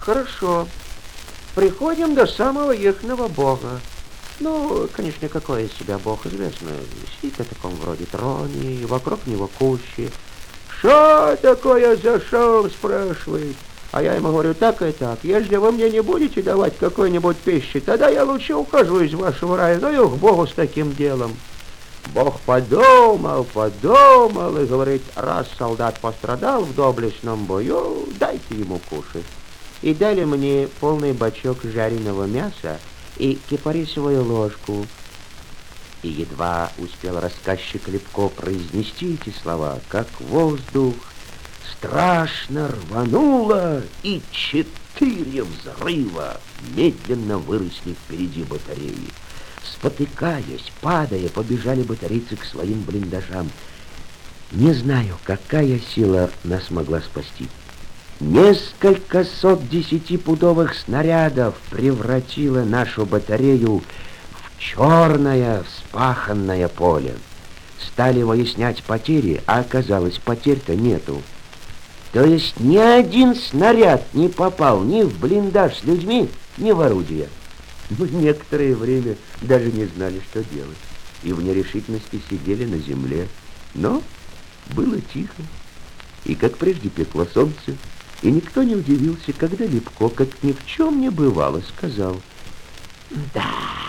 Хорошо. Приходим до самого ихнего бога. Ну, конечно, какой из себя бог известно. Сидит на таком вроде троне, и вокруг него кущи. «Что такое зашел?» спрашивает. А я ему говорю, так и так. Если вы мне не будете давать какой-нибудь пищи, тогда я лучше ухожу из вашего рая. Ну и к богу с таким делом. Бог подумал и говорит, раз солдат пострадал в доблестном бою, дайте ему кушать. И дали мне полный бачок жареного мяса и кипарисовую ложку. И едва успел рассказчик Лепко произнести эти слова, как воздух страшно рвануло, и 4 взрыва медленно выросли впереди батареи. Спотыкаясь, падая, побежали батарейцы к своим блиндажам. Не знаю, какая сила нас могла спасти. Несколько сот 10-пудовых снарядов превратило нашу батарею в черное вспаханное поле. Стали выяснять потери, а оказалось, потерь-то нету. То есть ни один снаряд не попал ни в блиндаж с людьми, ни в орудие. Мы некоторое время даже не знали, что делать, и в нерешительности сидели на земле. Но было тихо, и как прежде пекло солнце, и никто не удивился, когда Лепко, как ни в чем не бывало, сказал: «Да,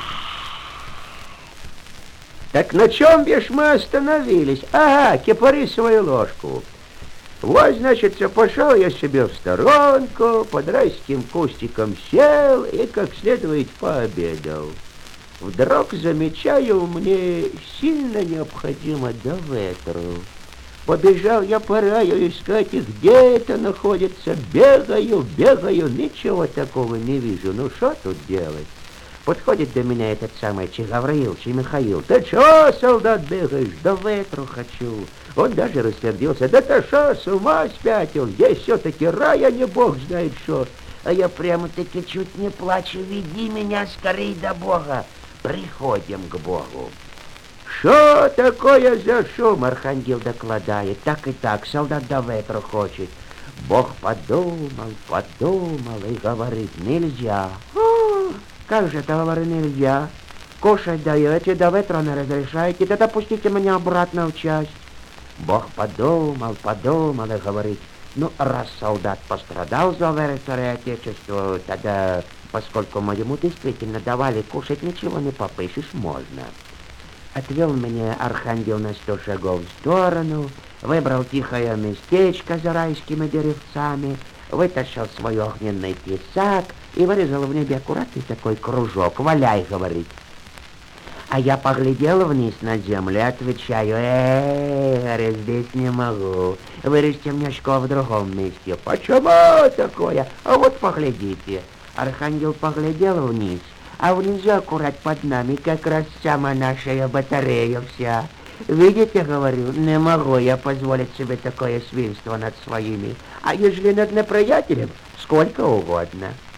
так на чем бишь мы остановились? Ага, кипарисовую ложку. Вот, значит, пошел я себе в сторонку, под райским кустиком сел и как следует пообедал. Вдруг замечаю, мне сильно необходимо до ветру. Побежал я по раю искать, и где это находится. Бегаю, ничего такого не вижу. Ну, что тут делать? Подходит до меня этот самый Чигаврил, Михаил. Ты чё, солдат, бегаешь? Да ветру хочу. Он даже рассердился. Да ты шо, с ума спятил? Здесь все-таки рай, а не бог знает что. А я прямо-таки чуть не плачу. Веди меня скорей до бога. Приходим к богу. Что такое за шум? Архангел докладает. Так и так, солдат до ветру хочет. Бог подумал и говорит, нельзя. Как же это, говорю, нельзя? Кушать даете, до ветра не разрешаете, тогда пустите меня обратно в часть. Бог подумал и говорит, ну, раз солдат пострадал за веру царя Отечеству, тогда, поскольку мы ему действительно давали кушать, ничего не попышешь, можно. Отвел меня архангел на 100 шагов в сторону, выбрал тихое местечко за райскими деревцами, вытащил свой огненный тесак и вырезал в небе аккуратный такой кружок. «Валяй», говорит. А я поглядел вниз на землю и отвечаю, говорю, здесь не могу. Вырежьте мне школ в другом месте. Почему такое? А вот поглядите. Архангел поглядел вниз, а внизу аккурат под нами как раз сама наша батарея вся. Видите, говорю, не могу я позволить себе такое свинство над своими. А если над неприятелем, сколько угодно.